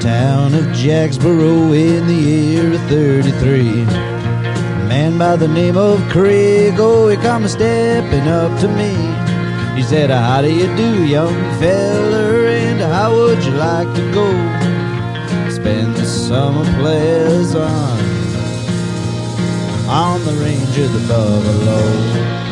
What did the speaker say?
town of Jacksboro in the year of 33. A man by the name of Craig, oh, he come stepping up to me. He said, how do you do, young feller, and how would you like to go spend the summer pleasant on the range of the buffalo?